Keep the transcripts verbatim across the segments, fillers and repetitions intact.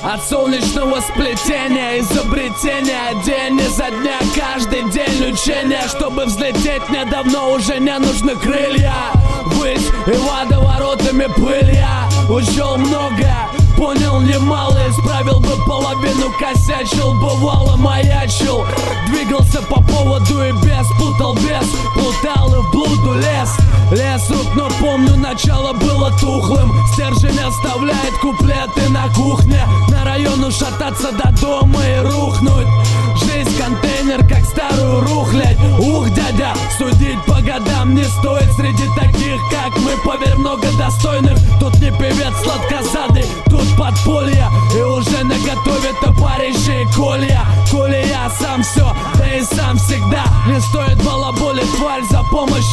От солнечного сплетения, изобретения, день изо дня, каждый день учения. Чтобы взлететь, мне давно уже не нужны крылья. Ввысь и водоворотами пыль я учел многое, понял немало, исправил бы половину, косячил, бывало маячил. Двигался по поводу и без, путал без, плутал и в блуду лез. Лес рук, но помню, начало было тухлым. Стержень оставляет куплеты на кухне. На району шататься до дома и рухнуть. Жизнь контейнер, как старую рухлядь. Ух, дядя, судить по годам не стоит. Среди таких, как мы, поверь, много достойных. Тут не певец сладкозадый, тут подполье. И уже наготове топорища и колья. Коли я сам все, да и сам всегда. Не стоит балаболить, тварь, за помощь.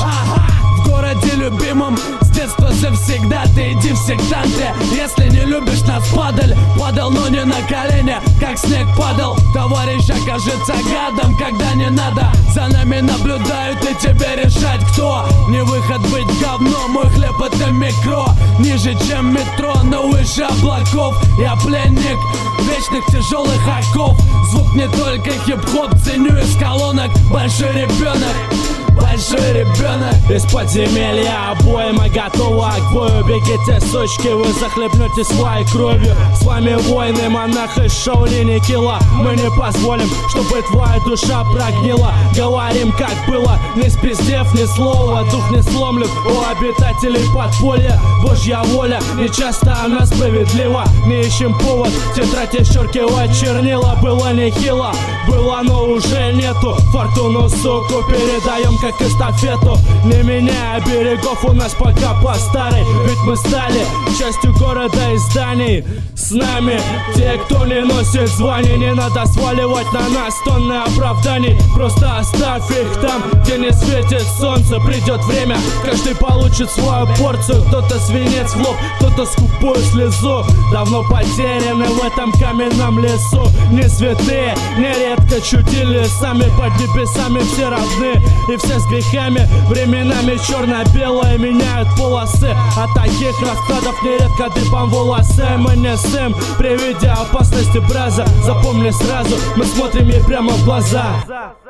В городе любимом с детства завсегда. Ты иди в сектанты, если не любишь нас, падаль. Падал, но не на колени, как снег падал. Товарищ окажется гадом, когда не надо. За нами наблюдают и тебе решать, кто. Не выход быть говном, мой хлеб это микро. Ниже чем метро, но выше облаков. Я пленник вечных тяжелых оков. Звук не только хип-хоп, ценю из колонок. Большой ребенок, большой ребенок. Из подземелья обойма готова к бою. Бегите, сучки, вы захлебнете своей кровью. С вами воины, монах из Шаолини Кила. Мы не позволим, чтобы твоя душа прогнила. Говорим, как было, не спиздев ни слова. Дух не сломлен у обитателей подполья. Божья воля, не часто она справедлива. Не ищем повод, тетрадь исчеркивать чернила. Было нехило, было, но уже нету. Фортуну, суку, передаем как эстафету. Не меняя берегов, у нас пока по старой. Ведь мы стали частью города и зданий. С нами те, кто не носит званий. Не надо сваливать на нас тонны оправданий. Просто оставь их там, где не светит солнце. Придет время, каждый получит свою порцию. Кто-то свинец в лоб, кто-то скупую слезу. Давно потеряны в этом каменном лесу. Не святые, нередко чудили сами. Под небесами все равны и все с грехами. Временами черно-белое меняют полосы. От таких раскладов нередко дыбом волосы. Мы не сым при виде опасности браза. Запомни сразу, мы смотрим ей прямо в глаза.